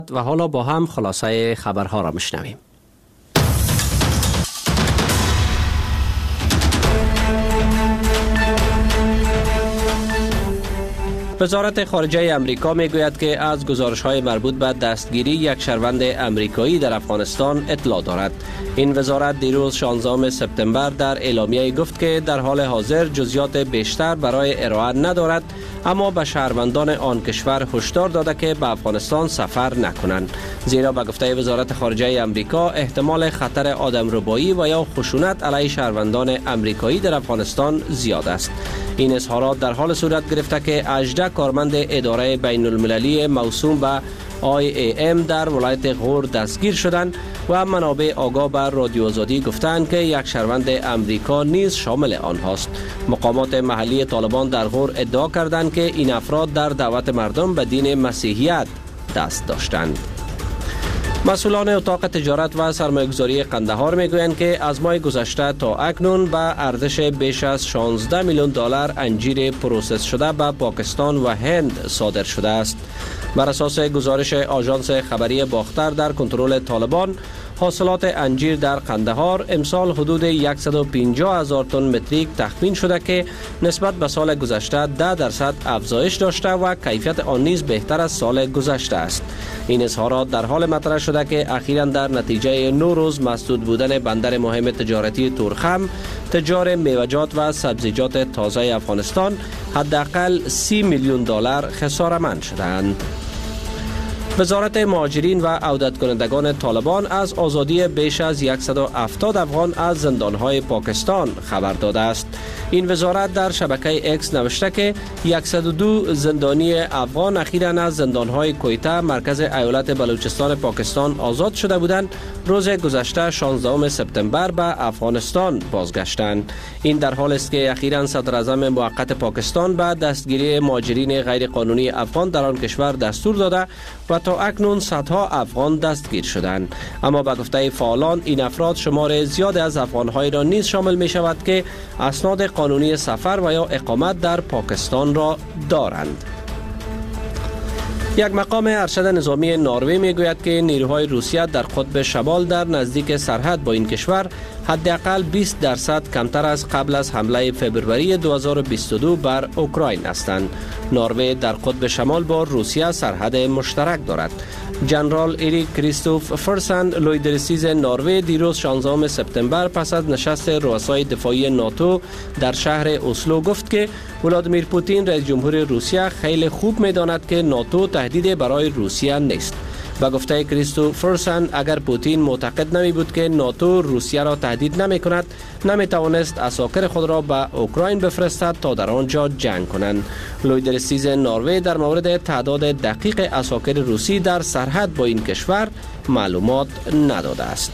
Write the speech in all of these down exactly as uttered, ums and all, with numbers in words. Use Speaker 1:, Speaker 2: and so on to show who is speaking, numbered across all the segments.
Speaker 1: و حالا با هم خلاصه خبرها را میشنویم. وزارت خارجه امریکا میگوید که از گزارش‌های مربوط به دستگیری یک شهروند امریکایی در افغانستان اطلاع دارد. این وزارت دیروز شانزدهم سپتامبر در اعلامیه گفت که در حال حاضر جزئیات بیشتر برای ارائه ندارد، اما به شهروندان آن کشور هشدار داده که به افغانستان سفر نکنند، زیرا به گفته وزارت خارجه امریکا احتمال خطر آدمربایی و یا خشونت علیه شهروندان امریکایی در افغانستان زیاد است. این اظهارات در حال صورت گرفته که هجده کارمند اداره بین المللی موسوم به آی ای ام در ولایت غور دستگیر شدند و منابع آگاه به رادیو آزادی گفتند که یک شهروند امریکا نیز شامل آنهاست. مقامات محلی طالبان در غور ادعا کردند که این افراد در دعوت مردم به دین مسیحیت دست داشتند. مسئولان اتاق تجارت و سرمایه‌گذاری قندهار میگویند که از ماه گذشته تا اکنون به ارزش بیش از شانزده میلیون دلار انجیر پروسس شده به پاکستان و هند صادر شده است. بر اساس گزارش آژانس خبری باختر در کنترل طالبان، حاصلات انجیر در قندهار امسال حدود صد و پنجاه هزار تن متریک تخمین شده که نسبت به سال گذشته ده درصد افزایش داشته و کیفیت آن نیز بهتر از سال گذشته است. این اظهارات در حال مطرح شده که اخیراً در نتیجه نه روز مسدود بودن بندر مهم تجارتی تورخم، تجار میوه‌جات و سبزیجات تازه افغانستان حداقل سی میلیون دلار خسارتمند شدند. وزارت مهاجرین و عودت کنندگان طالبان از آزادی بیش از صد و هفتاد افغان از زندانهای پاکستان خبر داده است. این وزارت در شبکه اکس نوشته که صد و دو زندانی افغان اخیراً از زندانهای کویته مرکز ایالت بلوچستان پاکستان آزاد شده بودند. روز گذشته شانزدهم سپتامبر به افغانستان بازگشتند. این در حالی است که اخیراً صدر اعظم موقت پاکستان به دستگیری مهاجرین غیر قانونی افغان در آن کشور دستور داده و تا اکنون صدها افغان دستگیر شدند. اما به گفته فعالان این افراد شمار زیاد از افغان‌های را نیز شامل می شود که اسناد قانونی سفر و یا اقامت در پاکستان را دارند. یک مقام ارشد نظامی نروژ میگوید که نیروهای روسیه در قطب شمال در نزدیک سرحد با این کشور حداقل بیست درصد کمتر از قبل از حمله فوریه دو هزار و بیست و دو بر اوکراین هستند. نروژ در قطب شمال با روسیه سرحد مشترک دارد. جنرال ایریک کریستوف فرسن، لویدرسیز نروژ، دیروز شانزدهم سپتامبر پس از نشست رؤسای دفاعی ناتو در شهر اسلو گفت که ولادیمیر پوتین رئیس جمهور روسیه خیلی خوب می‌داند که ناتو تهدید برای روسیه نیست. با گفته کریستوف فرسن، اگر پوتین معتقد نمی بود که ناتو روسیه را تهدید نمی کند، نمی توانست عساکر خود را به اوکراین بفرستد تا در آنجا جنگ کنند. لویدرسیز نروژ در مورد تعداد دقیق عساکر روسی در سرحد با این کشور معلومات نداده است.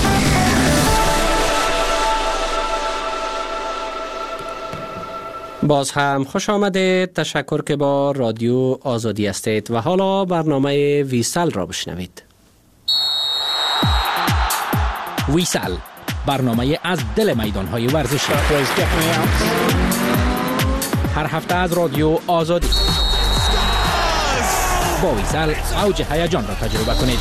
Speaker 1: باز هم خوش آمده. تشکر که با رادیو آزادی هستید و حالا برنامه ویسل را بشنوید.
Speaker 2: ویسل، برنامه از دل میدان‌های ورزشی، هر هفته از رادیو آزادی. با ویسل اوج هیجان را تجربه کنید.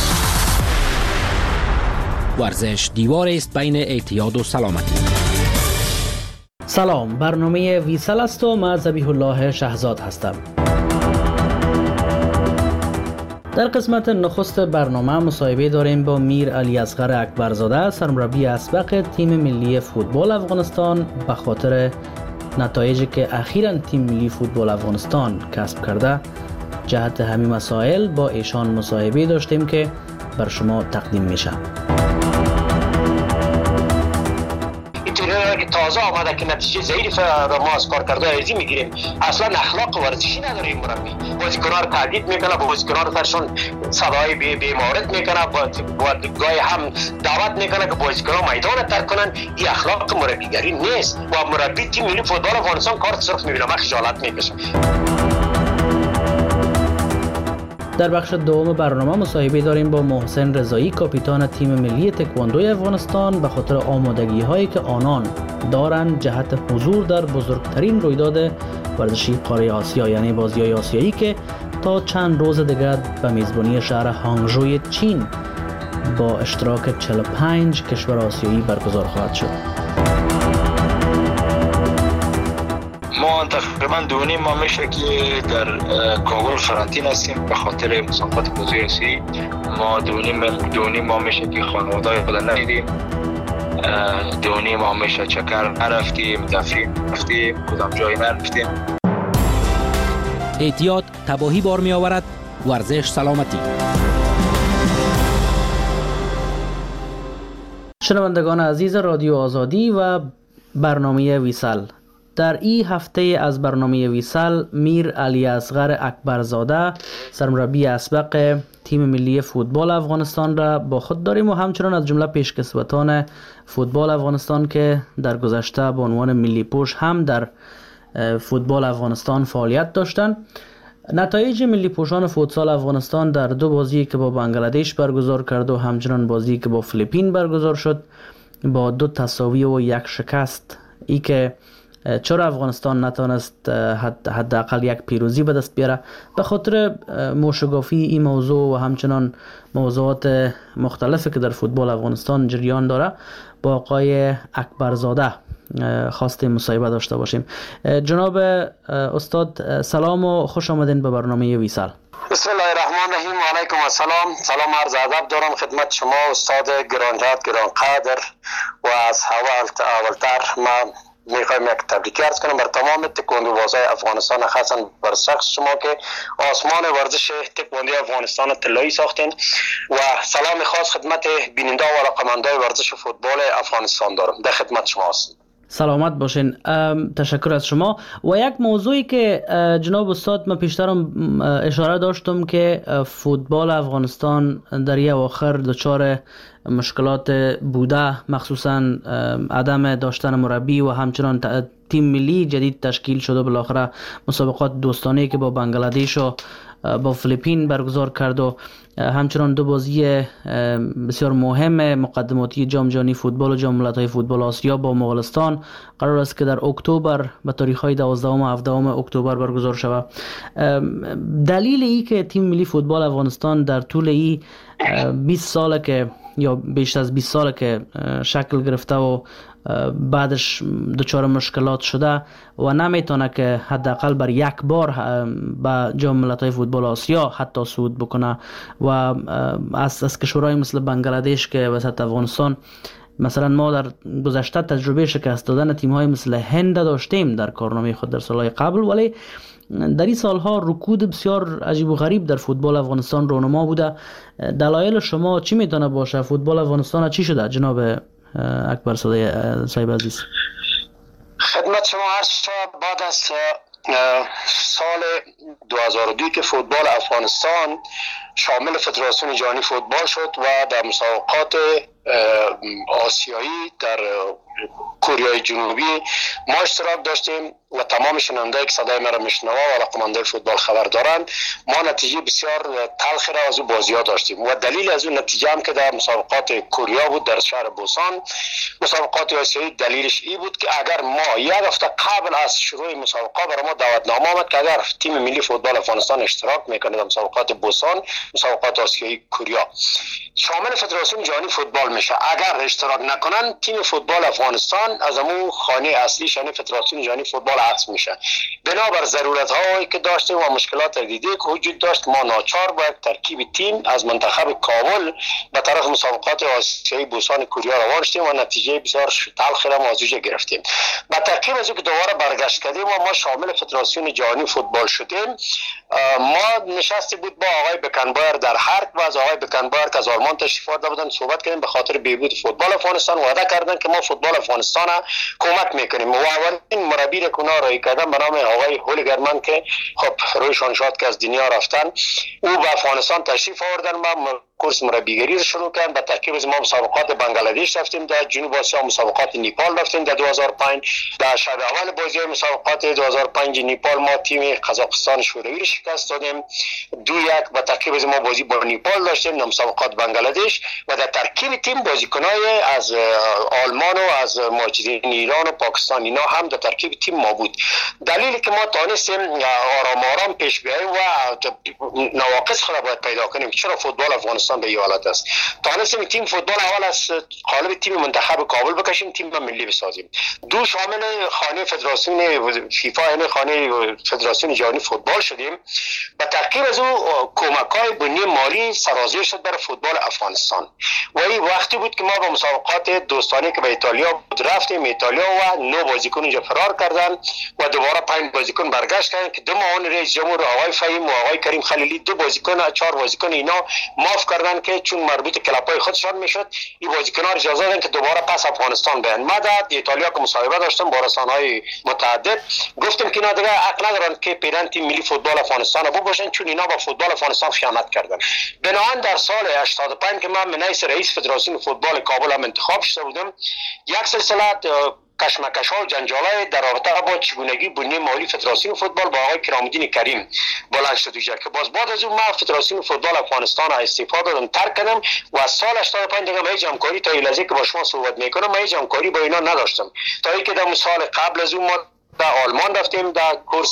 Speaker 2: ورزش دیواری است بین اعتیاد و سلامتی.
Speaker 3: سلام، برنامه ویسل است و من ذبیح الله شهزاد هستم. در قسمت نخست برنامه مصاحبه داریم با میر علی اصغر اکبرزاده، سرمربی اسبق تیم ملی فوتبال افغانستان، به خاطر نتایجی که اخیراً تیم ملی فوتبال افغانستان کسب کرده. جهت همین مسائل با ایشان مصاحبه داشتیم که بر شما تقدیم میشه.
Speaker 4: که تازه آمده که نتیجه ضعیف را ما از کارکردهای ریاضی میگیریم، اصلا اخلاق ورزشی نداره این مربی. بازیکن‌ها رو تهدید میکنه، بازیکن‌ها رو سرشون صدای بی بیمارد میکنه، با گاهی هم دعوت میکنه که بازیکن‌ها میدان ترک کنن. این اخلاق مربیگری نیست. با مربی تیم ملی فوتبال افغانستان کارت سرخ میبینه، من خجالت میکشم.
Speaker 3: در بخش دوم برنامه مصاحبه داریم با محسن رضایی، کاپیتان تیم ملی تکواندوی افغانستان، به خاطر آمادگی هایی که آنان دارند جهت حضور در بزرگترین رویداد ورزشی قاره آسیا، یعنی بازی‌های آسیایی که تا چند روز دیگر به میزبانی شهر هانگژوی چین با اشتراک چهل و پنج کشور آسیایی برگزار خواهد شد.
Speaker 5: ما تقریبا دو نیم ماه میشه که در کابل فرانتین هستیم به خاطر مسابقات بازی آسیایی. ما دو نیم دو نیم ماه میشه که خانواده‌های خود ندیدیم. دو نیم ماه میشه چکر نرفتیم، تفریح نرفتیم، کدام جایی نرفتیم.
Speaker 2: اعتیاد تباهی بار می آورد، ورزش سلامتی.
Speaker 3: شنوندگان عزیز رادیو آزادی و برنامه ویسال، در این هفته از برنامه ویسال میر علی اصغر اکبرزاده سرمربی اسبق تیم ملی فوتبال افغانستان را با خود داریم و همچنان از جمله پیشکسوتان فوتبال افغانستان که در گذشته به عنوان ملی پوش هم در فوتبال افغانستان فعالیت داشتند. نتایج ملی پوشان فوتسال افغانستان در دو بازی که با بنگلادش برگزار کرد و همچنان بازی که با فیلیپین برگزار شد با دو تساوی و یک شکست، ای که چرا افغانستان نتونست حداقل یک پیروزی به دست بیاره، به خاطر موشگافی این موضوع و همچنان موضوعات مختلفی که در فوتبال افغانستان جریان داره با آقای اکبرزاده خواستیم مصاحبه داشته باشیم. جناب استاد سلام و خوش آمدین به برنامه ویسال.
Speaker 4: بسم الله الرحمن الرحیم و علیکم السلام. سلام عرض ادب دارم خدمت شما استاد گرانجات گرانقدر و از اول اولتر ما میخوایم یک تبریک عرض کنم بر تمام تکواندو بازای افغانستان، خاصا بر شخص شما که آسمان ورزش تکواندو افغانستان طلایی ساختین و سلام خاص خدمت بیننده و علاقه‌مندان ورزش فوتبال افغانستان دارم. در خدمت شما هستم.
Speaker 3: سلامت باشین. تشکر از شما. و یک موضوعی که جناب استاد من پیشترم اشاره داشتم که فوتبال افغانستان در یک آخر دچار مشکلات بوده، مخصوصا عدم داشتن مربی و همچنان تیم ملی جدید تشکیل شده. بالاخره مسابقات دوستانه که با بنگلادش و با فیلیپین برگزار کرد و همچنان دو بازی بسیار مهم مقدماتی جام جهانی فوتبال و جام ملت‌های فوتبال آسیا با مغولستان قرار است که در اکتبر به تاریخ‌های دوازدهم و هفدهم اکتبر برگزار شود. دلیل ای که تیم ملی فوتبال افغانستان در طول ای بیست ساله که یا بیشتر از بیست ساله که شکل گرفته و بعدش دچار مشکلات شده و نمیتونه که حداقل بر یک بار به جام ملت‌های فوتبال آسیا حتی صعود بکنه و از از کشورهای مثل بنگلادش که وسط افغانستان مثلا ما در گذشته تجربه شکست دادن تیم‌های مثل هند داشتیم در کارنامه خود در سالهای قبل، ولی در این سالها رکود بسیار عجیب و غریب در فوتبال افغانستان رونما بوده. دلایل شما چی میتونه باشه؟ فوتبال افغانستان چی شده جناب اکبرزاده صاحب عزیز؟
Speaker 4: خدمت شما عرض شد بعد از سال دو هزار و دو که فوتبال افغانستان شامل فدراسیون جهانی فوتبال شد و در مسابقات آسیایی در کره جنوبی ما اشتراک داشتیم و تمام شنونده‌ای که صدای مرا میشنوه و علاقه‌مندان فوتبال خبر دارند، ما نتیجه بسیار تلخی را از او بازی‌ها داشتیم و دلیل از اون نتیجه هم که در مسابقات کره بود در شهر بوسان مسابقات آسیایی، دلیلش این بود که اگر ما یک هفته قبل از شروع مسابقات برای ما دعوتنامه آمد که اگر تیم ملی فوتبال افغانستان اشتراک میکنه در مسابقات بوسان مسابقات آسیایی کره شامل فدراسیون جهانی فوتبال میشه، اگر اشتراک نکنن تیم فوتبال افغانستان از امو خانه اصلیش یعنی فدراسیون جهانی فوتبال حذف میشه. بنابر ضرورت هایی که داشتیم و مشکلات دیگه که وجود داشت ما ناچار با یک ترکیب تیم از منتخب کابل به طرف مسابقات آسیایی بوسان کره روان شدیم و نتیجه بسیار تلخی را موضوع گرفتیم. با ترکیب از که دوباره برگشت کردیم و ما شامل فدراسیون جهانی فوتبال شدیم. ما نشستی بود با آقای بکنبایر در هرک و از آقای بکنبایر که از آلمان تشریف آورده بودن صحبت کردیم به خاطر بهبود فوتبال افغانستان. وعده کردن که ما فوتبال افغانستان کمک میکنیم و اولین مربی را کنار رای کردن به نام آقای هولیگرمن که خب رویشان شاد که از دنیا رفتن، او به افغانستان تشریف آوردن. ما کورس مربیگری رو شروع کردم. به ترکیب از ما مسابقات بنگلادش رفتیم، در جنوب آسیا مسابقات نیپال رفتیم در دو هزار و پنج. در شب اول بازی مسابقات دو هزار و پنج نیپال ما تیم قزاقستان شوروی رو شکست دادیم دو یک. به ترکیب از ما بازی با نیپال داشتیم در مسابقات بنگلادش و در ترکیب تیم بازیکنای از آلمان و از مهاجرین ایران و پاکستان اینا هم در ترکیب تیم ما بود. دلیلی که ما تانستیم آرام آرام پیش بیاییم و نواقص خود باید پیدا کنیم چرا فوتبال افغانستان به این حالت است. تانستیم تیم فوتبال اول از قالب تیم منتخب کابل بکشیم، تیم ملی بسازیم. دو شامل خانه فدراسیون فیفا یعنی خانه فدراسیون جهانی فوتبال شدیم. با ترکیب از او کمک‌های بنیه مالی سرازیر شد برای فوتبال افغانستان و این وقتی بود که ما با مسابقات دوستانه که به ایتالیا بود رفتیم. ایتالیا و نو بازیکن اینجا فرار کردن و دوباره پنج بازیکن برگشت کردن که دو معاون رئیس جمهور آقای فهیم و آقای کریم خلیلی دو بازیکن چهار بازیکن اینا معاف کردن که چون مربوط کلاب‌های خودشان میشد این بازیکن‌ها رو اجازه دادن که دوباره پس افغانستان بیان. ما در ایتالیا که مصاحبه داشتم با رسانه‌های متعدد گفتم که اینا دیگه حق ندارن که پیرن تیم ملی فوتبال افغانستان رو باشن چون اینا با فوتبال افغانستان خیانت کردن. بنابراین در سال هشتاد و پنج که من به حیث رئیس فدراسیون فوتبال کابل هم انتخاب شده بودم یک سلسله کشمکش ها و جنجال های در رابطه با چگونگی بنیه مالی فدراسیون فوتبال با آقای کرام‌الدین کریم بلند شد که باز بعد از اون ما فدراسیون فوتبال افغانستان استعفا دادم ترک کردم و از سال هشتاد و پنج دیگه ما هیچ همکاری تا این لحظه که با شما صحبت میکنم ما هیچ همکاری با اینا نداشتم تا اینکه در سال قبل از اون ما در آلمان رفتیم در کورس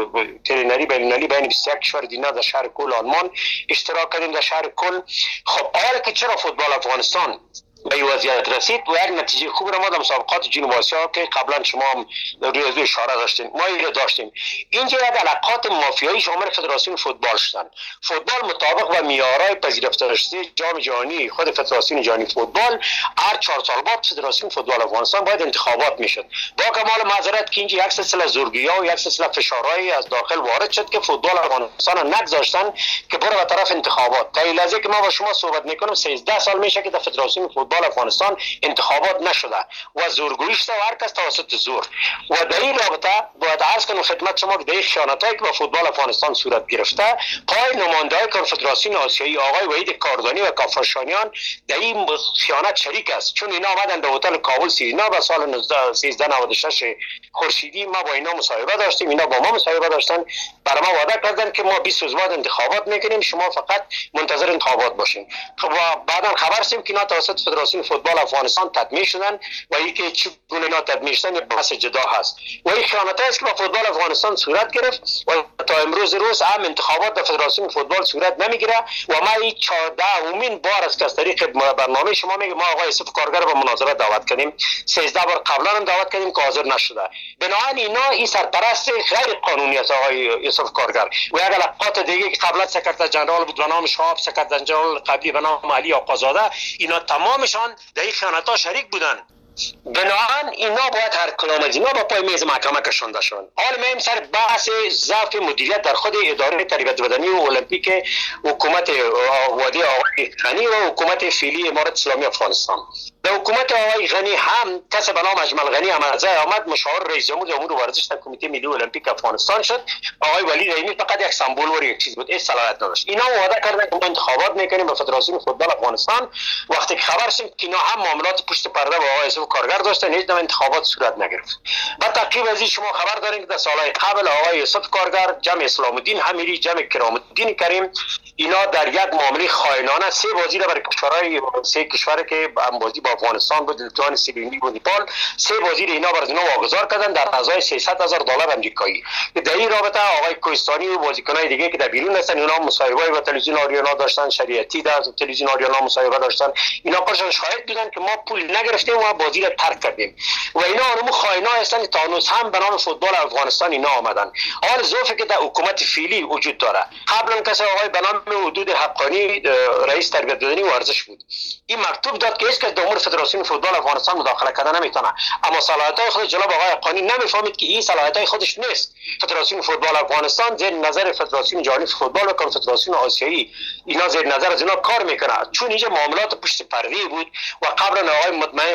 Speaker 4: ترینری بین‌المللی بین بیست و یک کشور دیگر در شهر کل آلمان اشتراک کردیم در شهر کل. خب حالا که چرا فوتبال افغانستان به این وضعیت رسید و یک نتیجه خوب را ما در مسابقات جنوب آسیا که قبلا شما هم روی از اشاره داشتین ما این را داشتیم. اینجا یک علاقات مافیایی شامل فدراسیون فوتبال شدن. فوتبال مطابق و معیارهای پذیرفته شده جام جهانی خود فدراسیون جهانی فوتبال هر چهار سال بعد فدراسیون فوتبال افغانستان باید انتخابات میشد. با کمال معذرت که اینجا یک سلسله زورگی‌ها و یک سلسله فشارهای از داخل وارد شد که فوتبال افغانستان را نگذاشتن که بره به طرف انتخابات. تا این لحظه که ما با شما صحبت میکنم سیزده سال میشه که در فدراسیون فوتبال افغانستان انتخابات نشده و زورگویی شده و هر کس توسط زور و در این رابطه باید عرض کنم خدمت شما که در این خیانتایی که با فوتبال افغانستان صورت گرفته پای نماینده‌های کنفدراسیون آسیایی آقای وحید کاردانی و کافرشانیان در این خیانت شریک است چون اینا آمدن در هتل کابل سیرینا و سال سیزده نود و شش خورشیدی ما با اینا مصاحبه داشتیم اینا با ما مصاحبه داشتن برای ما وعده کردن که ما بیست روز بعد انتخابات میکنیم شما فقط منتظر انتخابات باشین. خب بعدا خبر رسید که اینا توسط فدراسیون فوتبال افغانستان تدمیج شدن و اینکه چگونه اینا تدمیج شدن بحث جدا هست و این خیانت است که با فوتبال افغانستان صورت گرفت و تا امروز روز هم انتخابات در فدراسیون فوتبال صورت نمیگیره و ما این چهارده امین بار است که از طریق برنامه شما میگه ما آقای یوسف کارگر رو به مناظره دعوت کردیم سیزده بار قبلا هم دعوت کردیم که حاضر نشده. بنابراین اینا این سرپرست غیر قانونی است آقای یوسف کارگر و یک علاقات دیگه که قبلا سکرتر جنرال بود به نام شهاب سکرتر جنرال قبلی به نام علی آقازاده اینا تمامشان در این خیانت‌ها شریک بودن. بنابراین اینا باید هر کدام از اینا با پای میز محکمه کشانده شوند. حال مهم سر بحث ضعف مدیریت در خود اداره تربیت بدنی و المپیک حکومت وادی آقای غنی و حکومت فعلی امارت اسلامی افغانستان. در حکومت آقای غنی هم کس به نام اجمل غنی امرزه آمد مشاور رئیس جمهور امور ورزش در کمیته ملی المپیک افغانستان شد. آقای ولی رحیمی فقط یک سمبل و یک چیز بود این صلاحیت نداشت. اینا وعده کردن که ما انتخابات میکنیم با فدراسیون فوتبال افغانستان. وقتی که خبر رسید که اینا هم معاملات پشت پرده با آقای یوسف کارگر داشتن هیچ نوع انتخابات صورت نگرفت. با تعقیب از این شما خبر دارین که در سالهای قبل آقای یوسف کارگر جمع اسلام الدین حمیری جمع کرام الدین کریم اینا در یک معامله خائنانه سه بازی را برای کشورهای سه کشوری که هم بازی با افغانستان بود لیتوانی سیبیلی و نیپال سه بازی را اینا برای اینا واگذار کردن در ازای سیصد هزار دلار آمریکایی. در این رابطه آقای کوهستانی و بازیکنای دیگه که در بیرون هستن اینا مصاحبه با تلویزیون آریانا داشتن شریعتی در تلویزیون آریانا مصاحبه داشتن اینا کارشان شاهد بودن که ما پول نگرفتیم و بازی را ترک کردیم و اینا اونمو خائنا هستن تا هنوز هم به نام فوتبال افغانستان اینا آمدن. حال ظروفی که در حکومت فعلی وجود داره قبلا کسی آقای به نام حدود حقانی رئیس تربیت بدنی و ورزش بود این مکتوب داد که هیچ کس در امور فدراسیون فوتبال افغانستان مداخله کردن نمیتونه اما صلاحیت‌های خود جناب آقای حقانی نمیفهمید که این صلاحیت‌های خودش نیست. فدراسیون فوتبال افغانستان زیر نظر فدراسیون جهانی فوتبال و کنفدراسیون آسیایی اینا زیر نظر از اینا کار میکنه چون اینجا معاملات پشت پرده بود و قبلا آقای مطمئن خلیل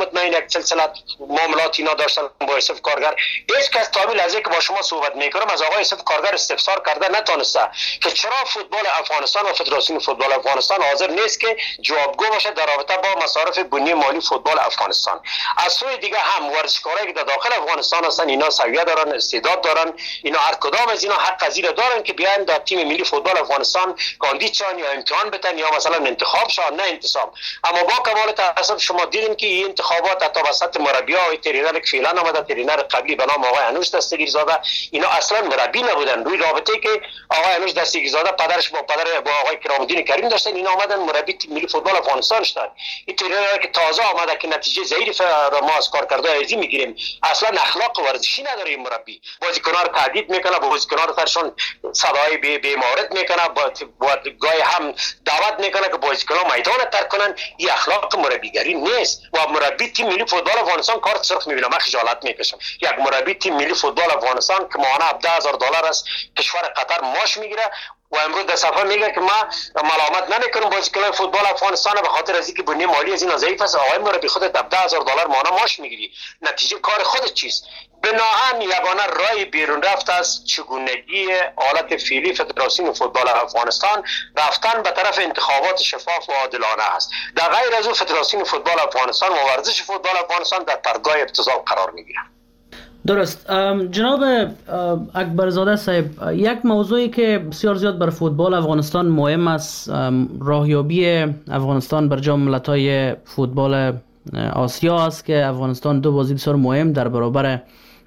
Speaker 4: مطمئن یک سلسله معاملات اینا داشتن با یوسف کارگر. هیچ کس تا لحظه که با شما صحبت میکنم از آقای یوسف کارگر استفسار کرده نتونسته که چرا فوتبال افغانستان و فدراسیون فوتبال افغانستان حاضر نیست که جوابگو باشه در رابطه با مصارف بنیه مالی فوتبال افغانستان. از سوی دیگه هم ورزشکارایی که در داخل افغانستان هستن اینا سویه دارن، استعداد دارن، اینا هر کدام از اینا حق پذیر دارن که بیان در تیم ملی فوتبال افغانستان کاندید شن یا امتحان بدن یا مثلا انتخاب شن، نه انتصاب. اما با کمال تاسف شما دیدین که این انتخابات تا وسط مربی‌ها و ترینر که فعلا آمده، ترینر قبلی به نام آقای انوش دستگیر زاده، اینا اصلا مربی نبودن. روی رابطه‌ای که آقای انوش دستگیر زاده پدرش با پدر با آقای کرام‌الدین کریم داشتن، اینا آمدن مربی تیم ملی فوتبال افغانستان شدن. این ترینر که تازه آمده که نتیجه ضعیف ما از کارکردهای ازی میگیریم، اصلا اخلاق ورزشی نداره این مربی. بازیکن‌ها رو تهدید میکنه، بازیکن‌ها رو سرشون صدای بی بی مورد میکنه، با گاهی هم دعوت میکنه که بازیکن‌ها میدان ترک کنن. این اخلاق مربیگری نیست. و مربی تیم ملی فوتبال افغانستان کارت سرخ میبینه، من خجالت میکشم. یک مربی تیم ملی فوتبال افغانستان که ماهانه هفده هزار دلار از کشور قطر معاش میگیره و امروز در صفحه میگه که ما ملامت نمیکنم بازیکنان فوتبال افغانستان به خاطر از اینکه بنیه مالی از این ضعیف است. آقای مربی خودت هفده هزار دلار ماهانه معاش میگیری، نتیجه کار خودت چیست؟ بناهن یگانه رای بیرون رفت از چگونگی حالت فعلی فدراسیون فوتبال افغانستان رفتن به طرف انتخابات شفاف و عادلانه است. در غیر از او فدراسیون فوتبال افغانستان و ورزش فوتبال افغانستان در پرگاه ابتذال قرار میگیرند.
Speaker 3: درست. جناب اکبرزاده صاحب، یک موضوعی که بسیار زیاد بر فوتبال افغانستان مهم است راهیابی افغانستان بر جام ملت‌های فوتبال آسیا است که افغانستان دو بازی بسیار مهم در برابر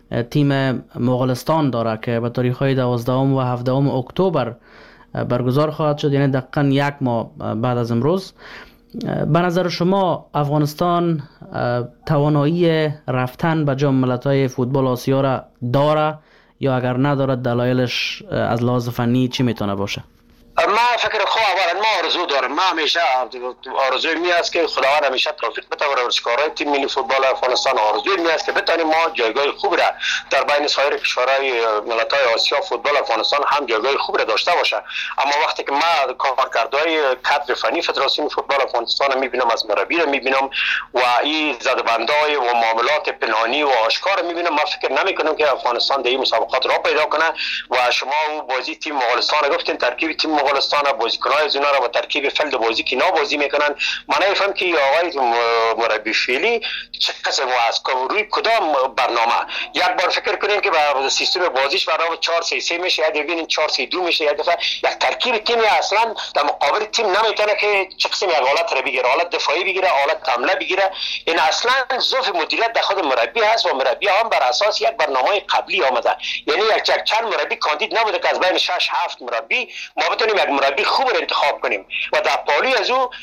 Speaker 3: تیم مغولستان داره که به تاریخ‌های دوازدهم و هفدهم اکتبر برگزار خواهد شد، یعنی دقیقاً یک ماه بعد از امروز. به نظر شما افغانستان توانایی رفتن به جام ملت‌های فوتبال آسیا را داره یا اگر نداره دلایلش از لحاظ فنی چی میتونه باشه؟
Speaker 4: ما فکر خو اولا ما آرزو دارم، ما همیشه آرزوی می است که خداوند همیشه توفیق بده و ورزشکارای تیم ملی فوتبال افغانستان آرزوی می است که بتونیم ما جایگاه خوب را در بین سایر کشورهای ملت‌های آسیا فوتبال افغانستان هم جایگاه خوب را داشته باشه. اما وقتی که ما کارکردهای کادر فنی فدراسیون فوتبال افغانستان میبینم، از مربی را میبینم و این زدبندای و معاملات پنهانی و آشکار میبینم، ما فکر نمیکنم که افغانستان در این مسابقات را پیدا کنه. و شما بازی تیم مغولستان گفتین، ترکیب تیم مغولستان بازیکن‌های از اونها را با ترکیب فلد بازی که اینا بازی میکنن. من نمیفهم که آقای مربی فعلی چه قسم است روی کدام برنامه. یک بار فکر کنین که با سیستم بازیش برای چهار سه سه میشه، یا ببینین چهار سه دو میشه، یا دفعه یک ترکیب تیمی اصلا در مقابل تیم نمیتونه که چه قسم یک حالت را بگیره، حالت دفاعی بگیره، حالت حمله بگیره. این اصلا ضعف مدیریت در خود مربی هست و مربی هم بر اساس یک برنامه قبلی آمده. یعنی یک چند مربی کاندید نبوده که از بین شش هفت مربی ما بتونیم یک مربی خوب را انتخاب کنیم. و در پالی از او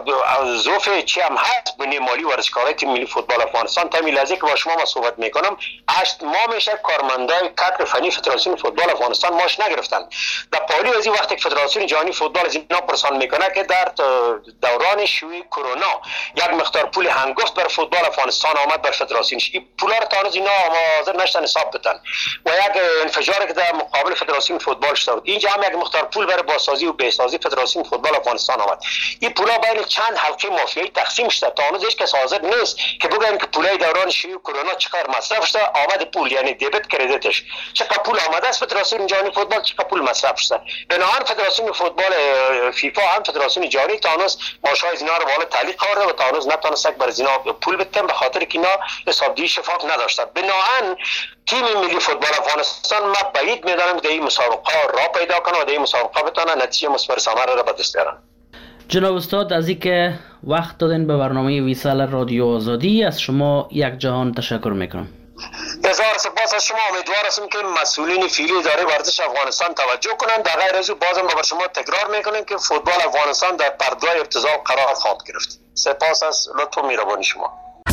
Speaker 4: ضعف چی هم هست بنیه مالی ورزشکارای تیم ملی فوتبال افغانستان. تا لحظه که با شما ما صحبت میکنم هشت ماه میشه کارمندای کادر فنی فدراسیون فوتبال افغانستان ماش نگرفتن. در پالی از این وقتی که فدراسیون جهانی فوتبال از اینا پرسان میکنه که در دوران شیوع کرونا یک مقدار پول هنگفت بر فوتبال افغانستان آمد بر فدراسیون، این پولا رو تا هنوز اینا حاضر نشدن حساب بدن و یک انفجاری که در مقابل فدراسیون فوتبال شد. اینجا هم یک مقدار پول برای بازسازی و بهسازی فدراسیون فوتبال افغانستان آمد. این پولا بین چند حلقه مافیایی تقسیم شده. تا هنوز هیچ کس حاضر نیست که بگن که پولای دوران شیوع کرونا چقدر مصرف شده، آمد پول یعنی دیبت کردیتش چقدر پول آمده است فدراسیون جهانی فوتبال، چقدر پول مصرف شده. بنابراین فدراسیون فوتبال فیفا هم فدراسیون جهانی تا هنوز ماشای اینا رو بالا تعلیق کرده و تا هنوز نتونست بر اینا پول بدن به خاطر که اینا حسابدهی شفاف نداشتن. بنابراین تیم ملی فوتبال افغانستان ما بعید میدانم که این مسابقه را پیدا کنه و در این مسابقه بتونه نتیجه مثمر ثمر را به دست بیارن.
Speaker 3: جناب استاد، از اینکه وقت دادین به برنامه ویسال رادیو آزادی، از شما یک جهان تشکر میکنم.
Speaker 4: هزار سپاس از شما. امیدوار هستم که مسئولین فعلی اداره ورزش افغانستان توجه کنند. در غیر از او بازم به شما تکرار میکنم که فوتبال افغانستان در پرگاه ابتذال قرار خواهد گرفت. سپاس از لطف و مهربانی شما.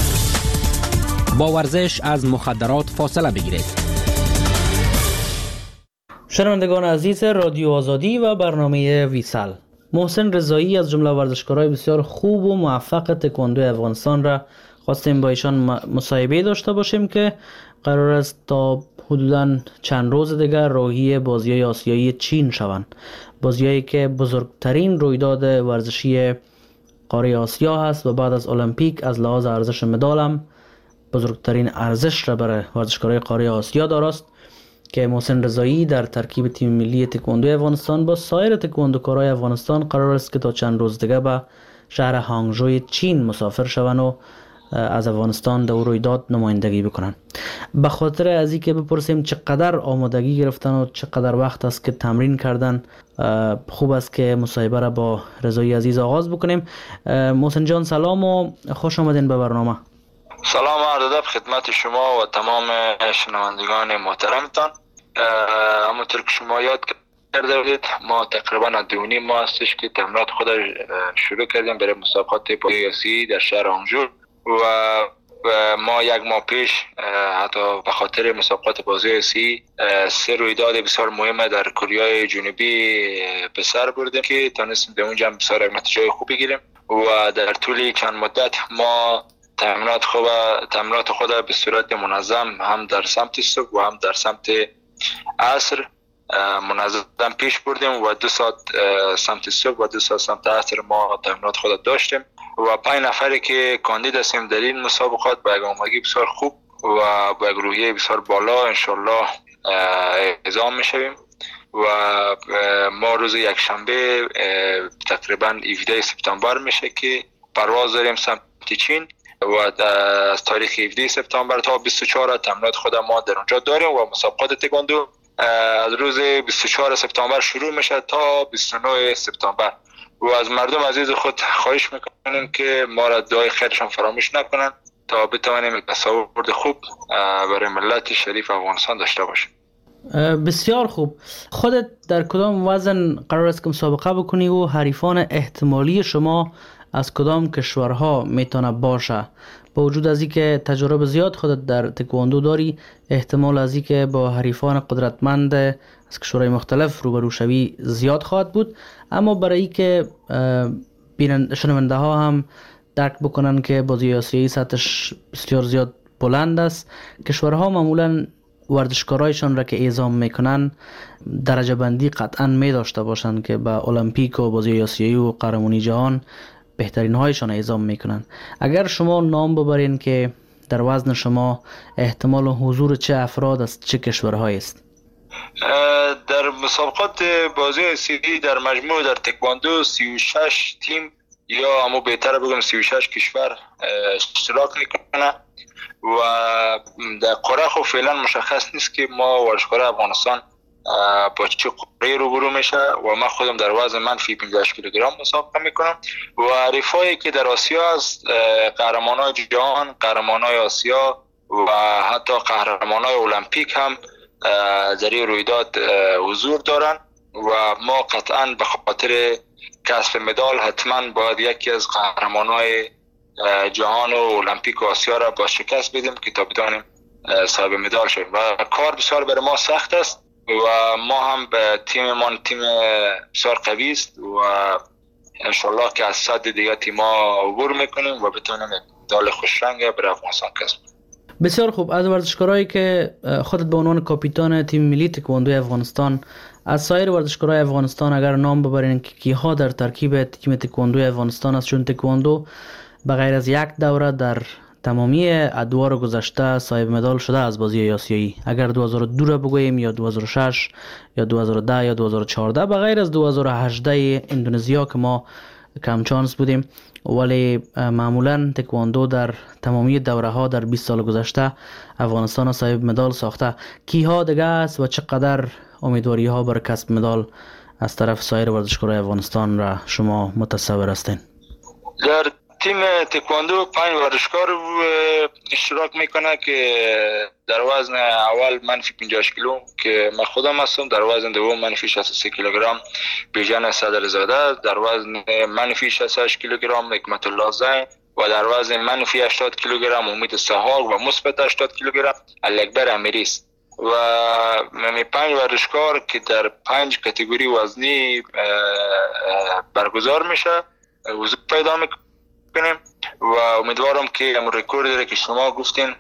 Speaker 2: با ورزش از مخدرات فاصله بگیرید.
Speaker 3: شنوندگان عزیز رادیو آزادی و برنامه ویسال، محسن رضایی از جمله ورزشکارای بسیار خوب و موفق تکواندو افغانستان را خواستیم با ایشان مصاحبه داشته باشیم که قرار است تا حدوداً چند روز دیگر راهی بازی‌های آسیایی چین شوند. بازی‌هایی که بزرگترین رویداد ورزشی قاره آسیا هست و بعد از المپیک از لحاظ ارزش مدال هم بزرگترین ارزش را برای ورزشکارای قاره آسیا داراست که محسن رضایی در ترکیب تیم ملی تکواندو افغانستان با سایر تکواندوکارای افغانستان قرار است که تا چند روز دیگه به شهر هانگژوی چین مسافر شوند و از افغانستان در رویداد نمایندگی بکنن. به خاطر از اینکه بپرسیم چقدر آمادگی گرفتن و چقدر وقت است که تمرین کردن، خوب است که مصاحبه را با رضایی عزیز آغاز بکنیم. محسن جان سلام و خوش آمدین به برنامه.
Speaker 5: سلام و عرض ادب خدمت شما و تمام شنوندگان محترمتان. همونطور که شما یاد کرده بودید ما تقریبا دو نیم ماه هستش که تمرینات خود شروع کردیم برای مسابقات بازی آسیایی در شهر هانگژو و ما یک ماه پیش حتی به خاطر مسابقات بازی آسیایی سه رویداد بسیار مهم در کره جنوبی به سر بردیم که تونستیم در اونجا بسیار نتیجه خوب بگیریم و در طول چند مدت ما تمرینات خود تمرینات خود به صورت منظم هم در سمت صبح و هم در سمت عصر منظم پیش بردیم و دو ساعت سمت صبح و دو ساعت سمت عصر ما تمرینات خود داشتیم و پنج نفری که کاندید هستیم در این مسابقات با یک آمادگی بسیار خوب و با یک روحیه بسیار بالا انشالله اعزام میشویم و ما روز یک شنبه تقریبا هفدهم سپتامبر میشه که پرواز داریم سمت چین و از تاریخ هفدهم سپتامبر تا بیست و چهارم تمرینات خود ما در اونجا داریم و مسابقات تکواندو از روز بیست و چهارم سپتامبر شروع میشه تا بیست و نهم سپتامبر و از مردم عزیز خود خواهش میکنیم که ما را دعای خیرشان فراموش نکنن تا بتوانیم تصاویر خوب برای ملت شریف افغانستان داشته باشیم.
Speaker 3: بسیار خوب. خودت در کدام وزن قرار است که مسابقه بکنی و حریفان احتمالی شما از کدام کشورها میتونه باشه؟ با وجود از اینکه تجربه زیاد خودت در تکواندو داری، احتمال از اینکه با حریفان قدرتمند از کشورهای مختلف روبرو شوی زیاد خواهد بود، اما برای اینکه شنونده ها هم درک بکنن که بازی آسیایی سطحش بسیار زیاد بلند است، کشورها معمولا ورزشکارایشان را که اعزام میکنن درجه بندی قطعا می داشته باشند که به المپیک و بازی آسیایی و قهرمانی جهان بهترین هایشان اعزام میکنن. اگر شما نام ببرین که در وزن شما احتمال حضور چه افراد از چه کشورهایی است؟
Speaker 5: در مسابقات بازی آسیایی در مجموع در تکواندو سی و شش تیم یا اما بهتر بگم سی و شش کشور اشتراک میکنه و در قاره خب فعلا مشخص نیست که ما ورزشکار افغانستان با چه قاره روبرو میشه و من خودم در وزن منفی پنجاه کیلوگرم مسابقه میکنم و حریفایی که در آسیا است قهرمانای جهان، قهرمانای آسیا و حتی قهرمانای المپیک هم در این رویداد حضور دارن و ما قطعا به خاطر کسب مدال حتما باید یکی از قهرمانای جهان و المپیک و آسیا را با شکست بدیم که تا بتوانیم صاحب مدال شویم و کار بسیار برای ما سخت است و ما هم به تیم ما تیم بسیار قوی است و انشالله که از صد دیگه تیم‌ها عبور میکنیم و بتونیم مدال خوشرنگ برای افغانستان کسب کنیم.
Speaker 3: بسیار خوب. از ورزشکارایی که خودت به عنوان کاپیتان تیم ملی تکواندو افغانستان، از سایر ورزشکارای افغانستان اگر نام ببرین که کیها در ترکیب تیم تکواندو افغانستان است، چون تکواندو به غیر از یک دوره در تمامی ادوار گذشته صاحب مدال شده از بازی آسیایی. اگر دو هزار و دو را بگوییم یا دو هزار و شش یا دو هزار و ده یا دو هزار و چهارده، به غیر از دو هزار و هجده اندونزیا که ما کم چانس بودیم، ولی معمولا تکواندو در تمامی دوره ها در بیست سال گذشته افغانستان صاحب مدال ساخته. کیها دیگه است و چقدر امیدواری ها بر کسب مدال از طرف سایر ورزشکارای افغانستان را شما متصور هستین؟
Speaker 5: در تیم تکواندو پنج ورزشکار اشتراک میکنه که در وزن اول منفی پنجاه کیلو که من خودم هستم، در وزن دوم منفی شصت و سه کیلوگرم بیژن صدرزاده، در وزن منفی شصت و هشت کیلوگرم حکمت الله زین و در وزن منفی هشتاد کیلوگرم امید سحاق و مثبت هشتاد کیلوگرم الاکبر امیری است و می پنج ورزشکار که در پنج کاتگوری وزنی برگزار میشه حضور پیدا میکنه کنیم و امیدوارم که همون رکورد که شما گفتین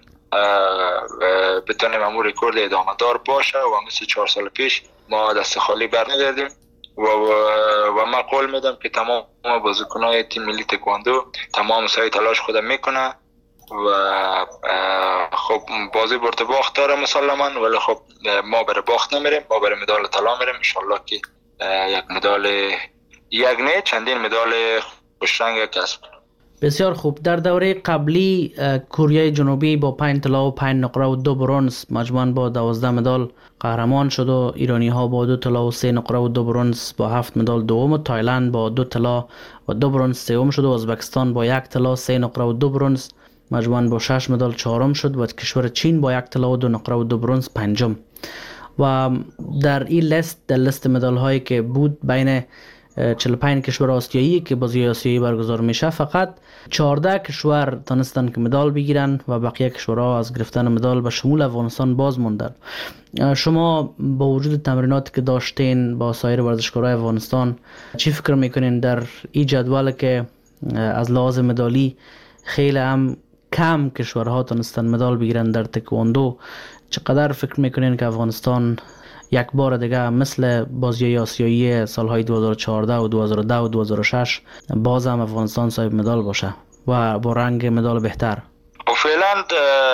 Speaker 5: بتونیم همون رکورد ادامه دار باشه و مثل چهار سال پیش ما دست خالی برنگردیم و, و, و من قول میدم که تمام بازیکنای تیم ملی تکواندو تمام سعی تلاش خودم میکنه و خب بازی برد باخت داره مسلما، ولی خب ما برای باخت نمیریم، ما برای مدال طلا میریم. ان شاء الله که یک مدال، یک نه چندین مدال خوشرنگ کسب.
Speaker 3: بسیار خوب. در دوره قبلی کره جنوبی با پنج طلا و پنج نقره و دو برنز مجموعاً با دوازده مدال قهرمان شد و ایرانی ها با دو طلا و سه نقره و دو برنز با هفت مدال دوم، و تایلند با دو طلا و دو برنز سوم شد، و ازبکستان با یک طلا سه نقره و دو برنز مجموعاً با شش مدال چهارم شد، و کشور چین با یک طلا و دو نقره و دو برنز پنجم. و در این لیست، در لیست مدال هایی که بود بین چهل و پنج کشور آسیایی که بازی آسیایی برگزار میشه، فقط چهارده کشور تونستن که مدال بگیرن و بقیه کشورها از گرفتن مدال به شمول افغانستان باز موندن. شما با وجود تمریناتی که داشتین با سایر ورزشکارای افغانستان، چی فکر میکنین در این جدول که از لحاظ مدالی خیلی هم کم کشورها تونستن مدال بگیرن در تکواندو، چقدر فکر میکنین که افغانستان یک بار دیگه مثل بازی آسیایی سالهای دو هزار و چهارده و دو هزار و ده و دو هزار و شش باز هم افغانستان صاحب مدال باشه و با رنگ مدال بهتر؟
Speaker 5: و فعلا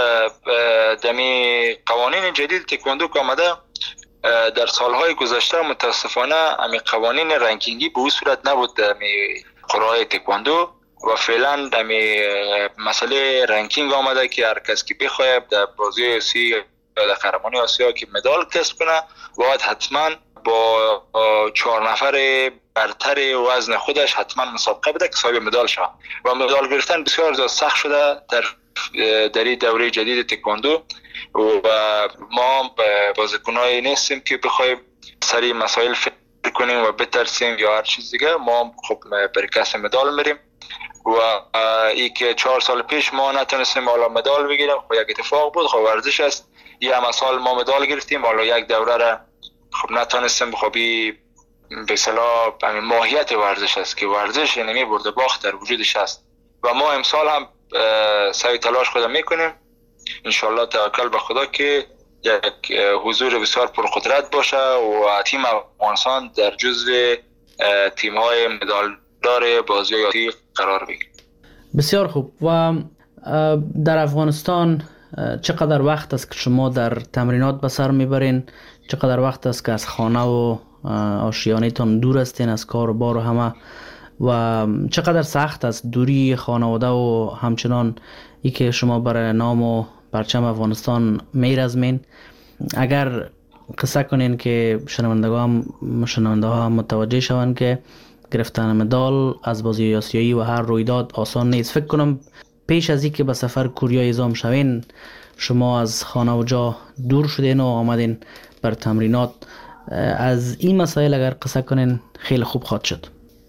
Speaker 5: دمی قوانین جدید تکواندو که آمده، در سالهای گذشته متاسفانه امی قوانین رنکینگی به اون صورت نبود دمی قرعه تکواندو، و فعلا دمی مسئله رنکینگ آمده که هر کس که بخواد در بازی آسیایی در قهرمانی آسیا که مدال کسب کنه، باید حتما با چهار نفر برتر وزن خودش حتما مسابقه بده که صاحب مدال شود. و مدال گرفتن بسیار زیاد سخت شده در در این دوره جدید تکواندو، و ما بازیکنایی نیستیم که بخوایم سری مسائل فکر کنیم و بترسیم یا هر چیز دیگه. ما خب برای کسب مدال میریم، و ای که چهار سال پیش ما نتونستیم حالا مدال بگیریم، خب یک اتفاق بود. خب ورزش است، یه همه سال ما مدال گرفتیم، حالا یک دوره را خب نتونستیم. خب به اصطلاح ماهیت ورزش است که ورزش یعنی برد باخت در وجودش است، و ما امسال هم سعی تلاش خود میکنیم انشالله، توکل به خدا که یک حضور بسیار پرقدرت باشه و تیم افغانستان در جزو تیم های مدال دار بازی آسیایی قرار بگیره.
Speaker 3: بسیار خوب. و در افغانستان چقدر وقت است که شما در تمرینات به سر میبرین؟ چقدر وقت است که از خانه و آشیانه‌تان دور هستین، از کار و بار و همه؟ و چقدر سخت است دوری خانواده و همچنان ای که شما برای نام و پرچم افغانستان میرزمین؟ اگر قصه کنین که شنوندگان شنونده ها هم متوجه شوند که گرفتن مدال از بازی آسیایی و هر رویداد آسان نیست. فکر کنم پیش از این که به سفر کره اعزام شوین، شما از خانه و جا دور شدین و آمدین بر تمرینات. از این مسائل اگر قصه کنین خیلی خوب خواهد شد.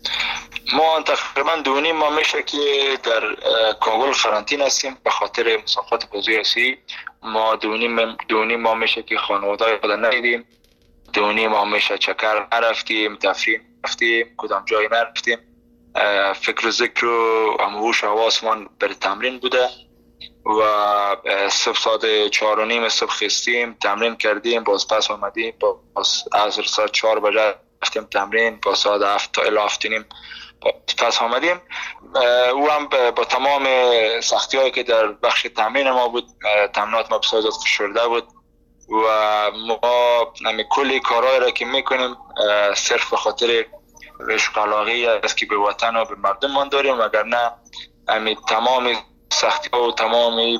Speaker 5: ما تقریبا دو نیم ماه میشه که در کابل قرنطینه هستیم به خاطر مسابقات بازی آسیایی. ما دو نیم دو نیم ماه میشه که خانواده خود ندیدیم، دو نیم ماه میشه چکر نرفتیم، تفریح نرفتیم، کدام جایی نرفتیم. فکر و ذکر و اموش حواسمان بر تمرین بوده، و صبح ساعت چهار و نیم صبح خستیم، تمرین کردیم، باز پس آمدیم، باز از ساعت چهار بجه رفتیم تمرین، با ساعت هفت تا الی هفت نیم پس آمدیم. او هم با تمام سختی هایی که در بخش تمرین ما بود، تمرینات ما بسیار زیاد فشرده بود، و ما کلی کارهایی را که میکنیم صرف به خاطر عشق و علاقه است که به وطن و به مردم من داریم، اگر نه همین تمام سختی ها و تمام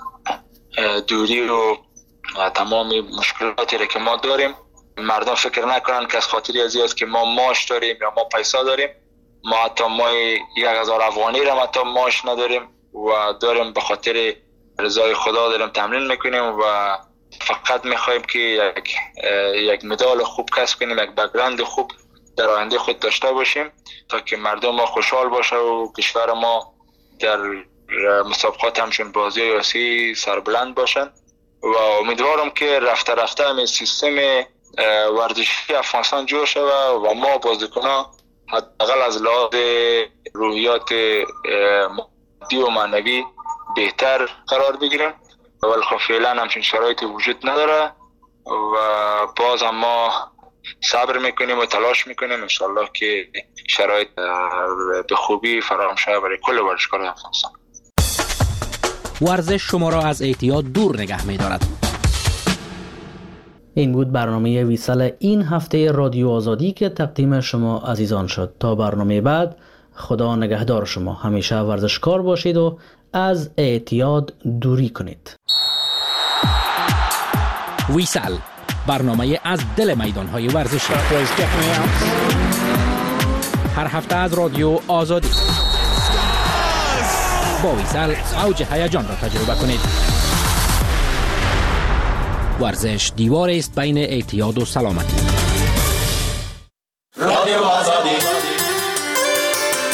Speaker 5: دوری و تمام مشکلاتی را که ما داریم مردم فکر نکنن که از خاطری از این است که ما معاش داریم یا ما پیسا داریم. ما حتی ما یک هزار افغانی را حتی معاش نداریم و داریم به خاطر رضای خدا داریم تمرین میکنیم، و فقط میخوایم که یک یک مدال خوب کسب کنیم، یک بک‌گراند خوب در آینده خود داشته باشیم تا که مردم ما خوشحال باشه و کشور ما در مسابقات همچون بازی آسیایی سربلند باشن. و امیدوارم که رفته رفته همین سیستم ورزشی افغانستان جور شود و ما بازیکن‌ها حداقل از لحاظ روحیات مادی و معنوی بهتر قرار بگیریم، ولی خب فعلا همچین شرایطی وجود نداره و باز هم ما صبر میکنیم و تلاش میکنیم انشالله که شرایط به خوبی فراهم شود برای کل ورزشکاران افغانستان.
Speaker 2: ورزش شما را از اعتیاد دور نگه می دارد.
Speaker 3: این بود برنامه ویسال این هفته رادیو آزادی که تقدیم شما عزیزان شد. تا برنامه بعد، خدا نگهدار شما. همیشه ورزشکار باشید و از اعتیاد دوری کنید.
Speaker 2: ویسال، برنامه از دل میدان‌های ورزشی. هر هفته از رادیو آزادی. با ویسال اوج هیجان را تجربه کنید. ورزش دیواری است بین اعتیاد و سلامتی. رادیو آزادی.